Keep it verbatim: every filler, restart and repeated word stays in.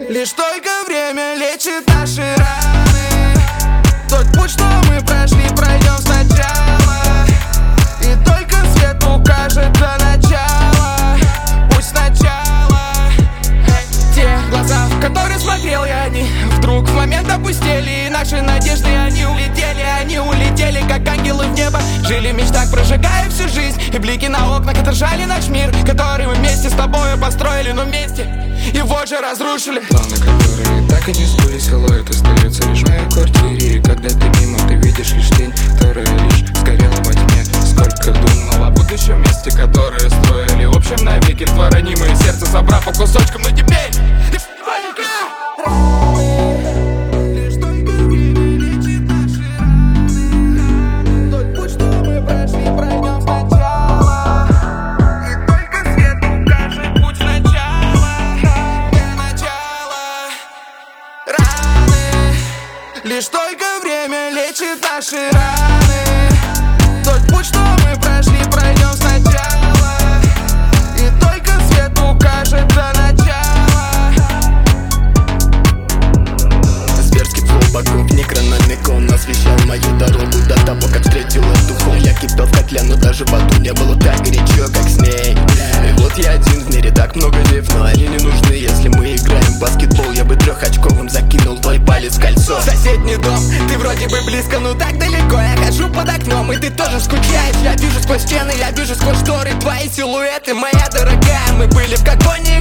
Лишь только время лечит наши раны. Тот путь, что мы прошли, пройдем сначала. И только свет укажет до начала. Пусть сначала. Те глаза, в которые смотрел я, они вдруг в момент опустели. И наши надежды, они улетели, они улетели, как ангелы в небо. Жили в мечтах, прожигая всю жизнь. И блики на окнах отражали наш мир, который мы вместе с тобой построили, но вместе его же разрушили. Планы, которые так и не сбылись, силуэт остается лишь в моей квартире. И когда ты мимо, ты видишь лишь тень, которая лишь сгорела во тьме. Сколько думал о будущем месте, которое строили общем навеки. Твое ранимое сердце собрав по кусочкам, но теперь ты в панике. Лишь только время лечит наши раны. Тот путь, что мы прошли, пройдем сначала. И только свет укажет до начала. Зверский флоу богов, некрономикон освещал мою дорогу до того, как встретил эту холм. Я кипел в котле, но даже в аду не было так горячо, как с ней. И вот я один в мире, так много дев, но они не нужны, если мы играем в баскетбол. Я бы трехочковым закинул твой палец в кольцо. Соседний дом, ты вроде бы близко, но так далеко. Я хожу под окном, и ты тоже скучаешь. Я вижу сквозь стены, я вижу сквозь шторы твои силуэты, моя дорогая. Мы были в коконе